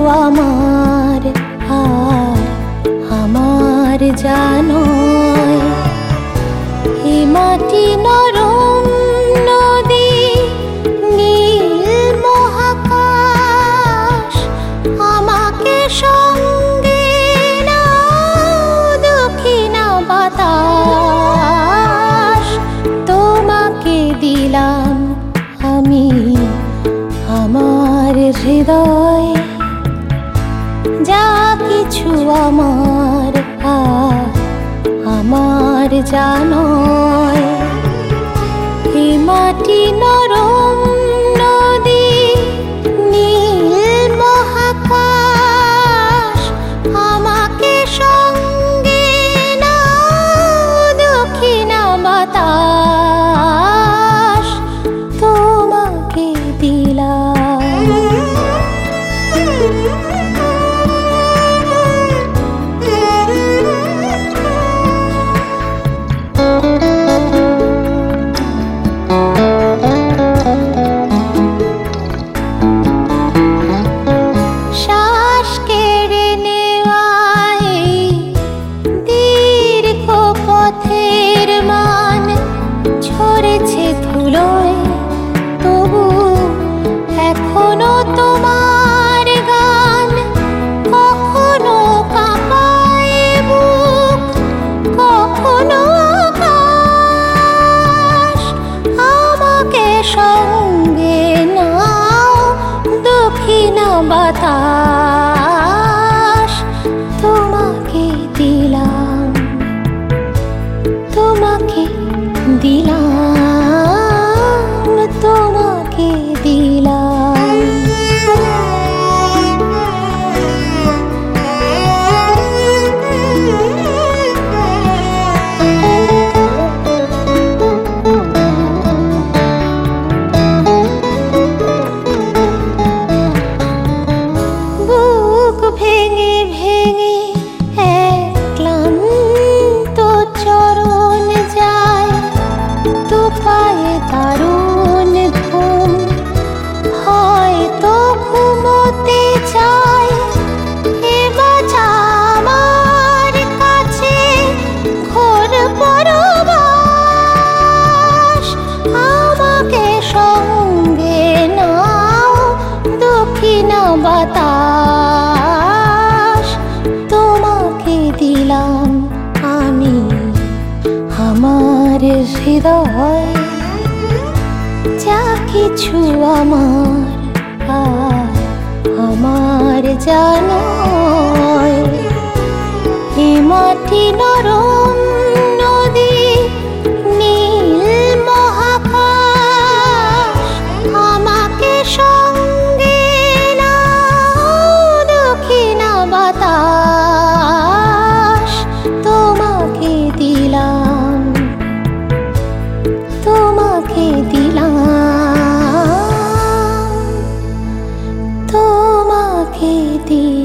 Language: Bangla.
আমার আর আমার জানয়। এই মাটি নরম নদী নীল মহাকাশ, আমাকে সঙ্গে নাও দক্ষিণা বাতাস। তোমাকে দিলাম আমি আমার হৃদয়, যা কিছু আমার আর আমার জানয়। এই মাটি নরম নদী নীল মহাকাশ, আমাকে সঙ্গে নাও দক্ষিণা বাতাস। তোমাকে দিলাম শ্বাস কেড়ে নেওয়াই দীর্ঘ পথের মান, ঝরেছে ধুলোয় তবু এখনো তোমার গান। কখনো কাঁপায় বুক, কখনো আকাশ, আমাকে সঙ্গে নাও দক্ষিণা বাতাস। তোমাকে দিলাম, তোমাকে দিলাম, তোমাকে দিলাম। বুক ভেঙে ভেঙে এক ক্লান্ত চরণ যায়, দু পায়ে দারুণ ঘুম, হয়তো ঘুমোতে চাই। এ বাঁচা আমার কাছে ঘোর পরবাস, আমাকে সঙ্গে নাও দক্ষিণা বাতাস। তোমাকে দিলাম আমি আমার হৃদয়, যা কিছু আমার আর আমার জানয়। এই মাটি নরম নদী নীল মহাকাশ, আমাকে সঙ্গে নাও দক্ষিণা বাতাস। তোমাকে দিলাম, তোমাকে দিলাম, তোমাকে দিলাম।